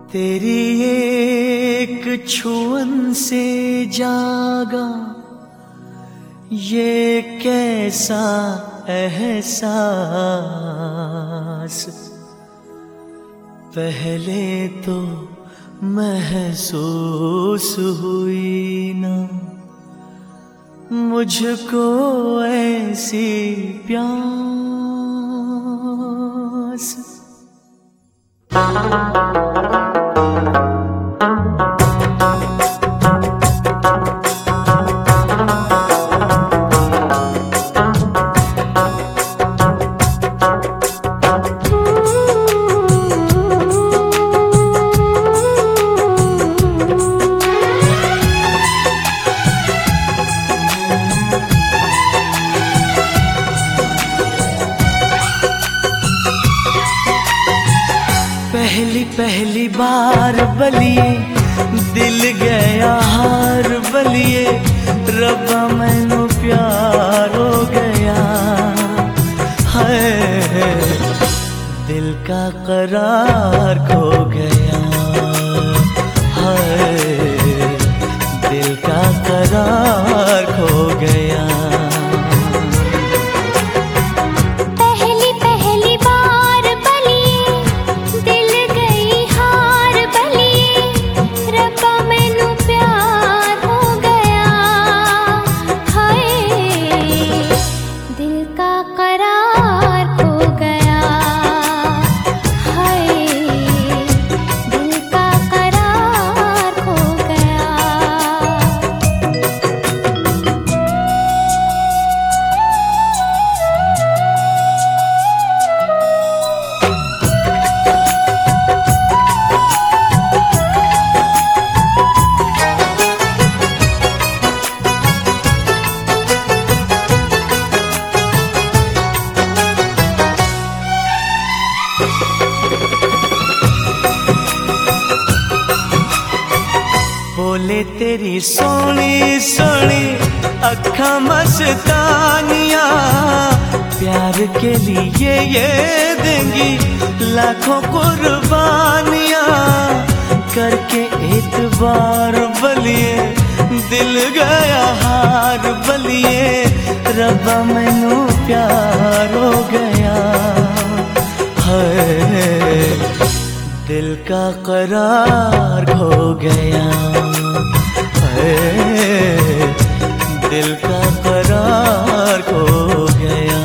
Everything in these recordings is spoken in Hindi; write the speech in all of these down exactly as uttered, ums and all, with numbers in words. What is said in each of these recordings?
तेरी एक छुअन से जागा ये कैसा एहसास, पहले तो महसूस हुई ना मुझको ऐसी प्यास। पहली पहली बार बलिए दिल गया हार बलिए, रब्बा मैनू प्यार हो गया है, दिल का करार खो गया है, दिल का करार खो गया। बोले तेरी सोनी सोनी अखा मस्तानिया, प्यार के लिए ये देंगी लाखों कुर्बानियां, करके एतबार बलिए दिल गया हार बलिए, रब्बा मैनू प्यार हो गया है, दिल का करार खो गया है, दिल का करार खो गया।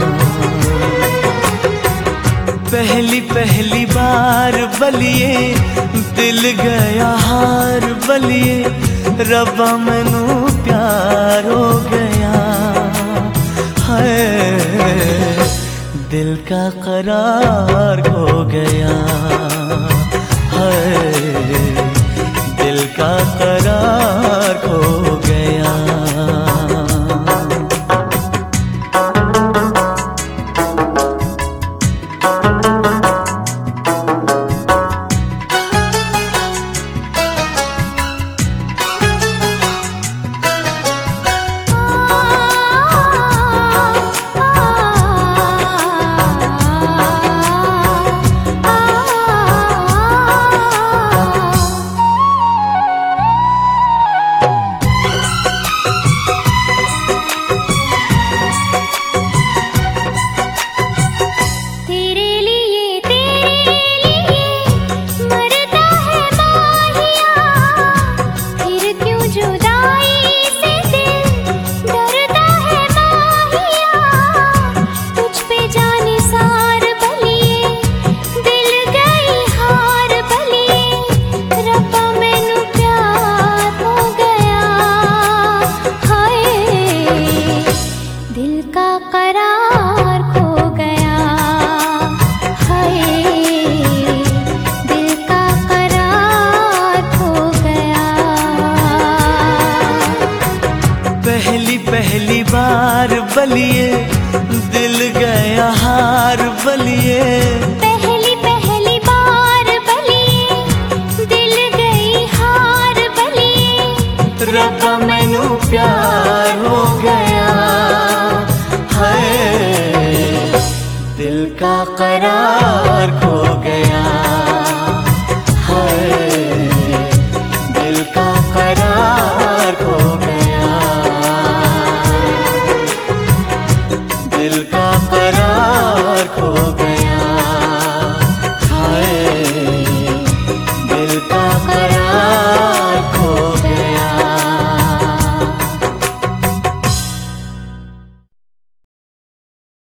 पहली पहली बार बलिए दिल गया हार बलिए, रब्बा मैनू प्यार हो गया है, दिल का करार खो गया है, दिल का करार खो गया। पहली पहली बार बलिए दिल गया